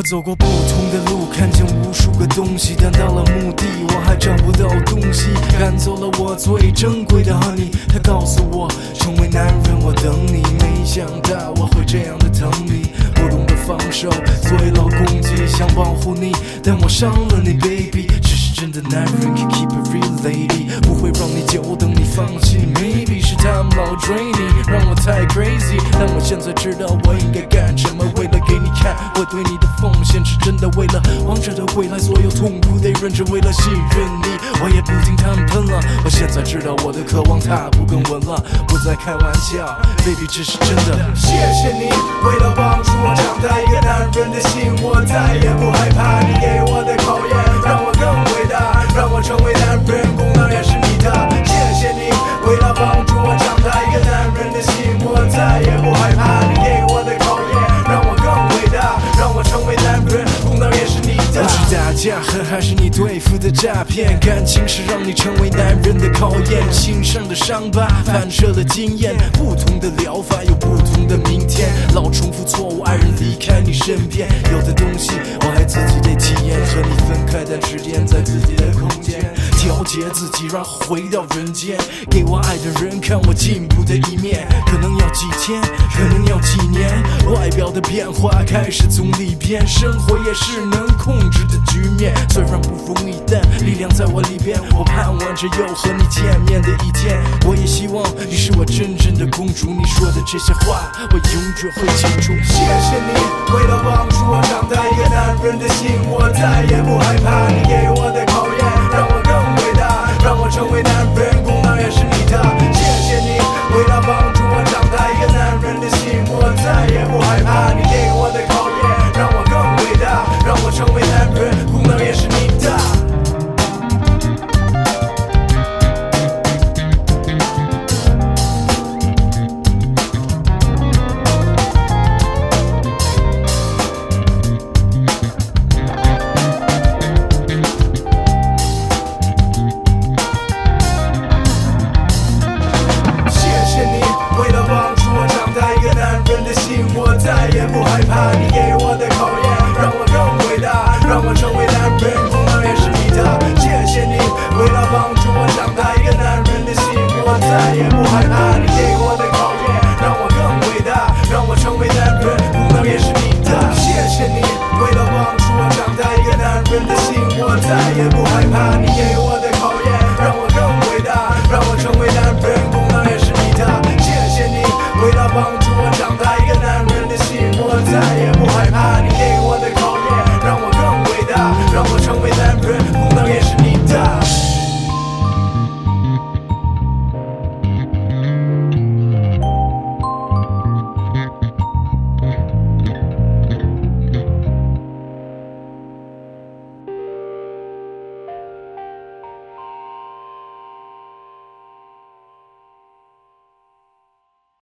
走过不同的路，看见无数个东西，但到了目的我还找不到东西，赶走了我最珍贵的 honey。 他告诉我成为男人我等你，没想到我会这样的疼你，不懂得放手，所以老攻击，想保护你，但我伤了你 baby。 只是真的男人 can keep it real lady， 不会让你久等你放弃， maybe 是他们老追你，让我太 crazy， 但我现在知道我应该干什么，为了给你看我对你的奉献是真的，为了王者的未来，所有痛苦得忍着，为了信任你我也不听他们喷了，我现在知道我的渴望踏步更稳了，不再开玩笑 baby 这是真的。 谢谢你为了帮助我长大，一个男人的心我再也不害怕，你给我的考验让我更伟大，让我成为男人，功劳也是你的。谢谢你为了帮助我长大，一个男人的心我再也不害怕，你给我的考验让我更伟大，让我成为男人，功劳也是你的。 不是打架狠还是你对付的诈骗，感情是让你成为男人的考验，心上的伤疤反射了经验，不同的疗法有不同的明天，老重复错误，爱人离开你身边，有的东西我还自己得体验，和你分开但只点在自己的空间，调节自己然后回到人间，给我爱的人看我进步的一面，可能要几天可能要几年，外表的变化开始从里边，生活也是能控制的局面，虽然不容易但力量在我里边，我盼望着有和你见面的一天，我也希望你是我真正的公主，你说的这些话我永远会记住。 谢谢你为了帮助我长大，一个男人的心我再也不害怕，你给我的考验让我更伟大，让我成为男人，功劳也是你的。谢谢你为了帮助我长大，一个男人的心我再也不害怕，你给我的考验让我更伟大，让我成为男人，功劳也是你的。我再也不害怕，你给我的考验让我更伟大，让我成为男人，功劳也是你的。谢谢你为了帮助我长大，一个男人的心我再也不害怕，你给我的考验让我更伟大，让我成为男人，功劳也是你的。谢谢你为了帮助我长大，一个男人的心我再也不害怕，你给我